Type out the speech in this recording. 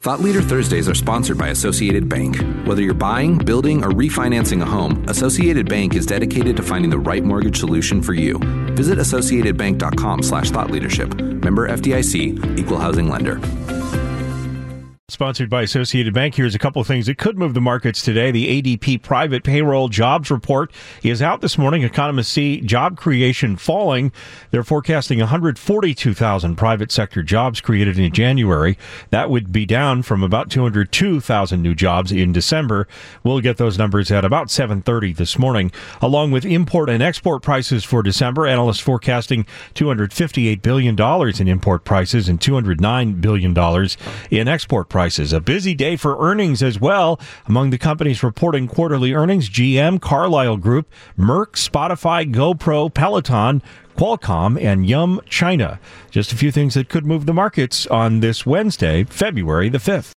Thought Leader Thursdays are sponsored by Associated Bank. Whether you're buying, building, or refinancing a home, Associated Bank is dedicated to finding the right mortgage solution for you. Visit associatedbank.com/thoughtleadership. Member FDIC, Equal Housing Lender. Sponsored by Associated Bank. Here's a couple of things that could move the markets today. The ADP private payroll jobs report is out this morning. Economists see job creation falling. They're forecasting 142,000 private sector jobs created in January. That would be down from about 202,000 new jobs in December. We'll get those numbers at about 7:30 this morning. Along with import and export prices for December, analysts forecasting $258 billion in import prices and $209 billion in export prices. A busy day for earnings as well. Among the companies reporting quarterly earnings, GM, Carlyle Group, Merck, Spotify, GoPro, Peloton, Qualcomm, and Yum China. Just a few things that could move the markets on this Wednesday, February the 5th.